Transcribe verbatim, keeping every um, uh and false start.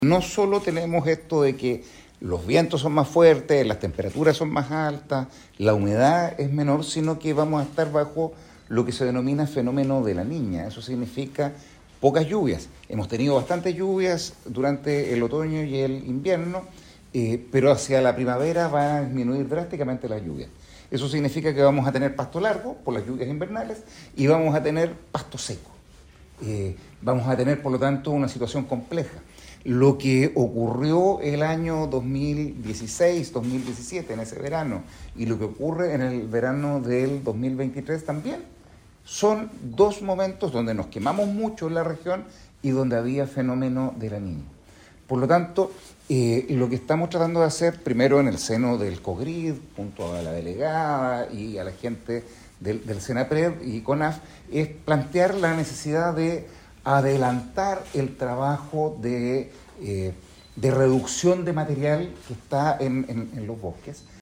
No solo tenemos esto de que los vientos son más fuertes, las temperaturas son más altas, la humedad es menor, sino que vamos a estar bajo lo que se denomina fenómeno de la Niña. Eso significa pocas lluvias. Hemos tenido bastantes lluvias durante el otoño y el invierno, eh, pero hacia la primavera va a disminuir drásticamente las lluvias. Eso significa que vamos a tener pasto largo por las lluvias invernales y vamos a tener pasto seco. Eh, vamos a tener, por lo tanto, una situación compleja. Lo que ocurrió el año dos mil dieciséis, dos mil diecisiete, en ese verano, y lo que ocurre en el verano del dos mil veintitrés también, son dos momentos donde nos quemamos mucho en la región y donde había fenómeno de la Niña. Por lo tanto, eh, lo que estamos tratando de hacer, primero en el seno del COGRID, junto a la delegada y a la gente del, del SENAPRED y CONAF, es plantear la necesidad de adelantar el trabajo de, eh, de reducción de material que está en, en, en los bosques.